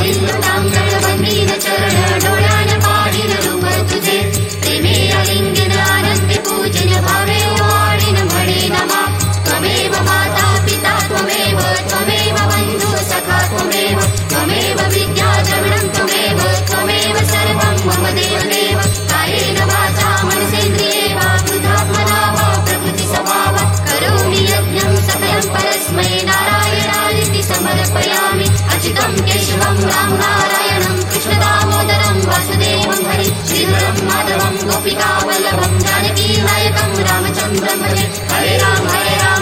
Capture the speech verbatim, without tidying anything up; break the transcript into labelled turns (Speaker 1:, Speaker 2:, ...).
Speaker 1: बिल्वतांगण वंदीन चरण डोळ्यान पाहिन रूप तुझे प्रेमे अलिंगन आनंदी पूजन भावे वाढीन म्हणे नमा त्वमेव माता पिता त्वमेव त्वमेव बंधु सखा त्वमेव त्वमेव विद्या द्रविणं त्वमेव त्वमेव सर्वं मम देवदेव कायेन वाचा मनसेन्द्रिये वा बुद्धात्मना वा प्रकृति स्वभाव करोमि यज्ञं सकलं परस्मै नारायणाय समर्पयामि अच्युतं केशवं राम नारायणं कृष्ण दामोदरं वासुदेवं हरि श्रीधरं माधवं गोपिका वल्लभं जानकी नायकं रामचन्द्रं भजे हरे राम हरे राम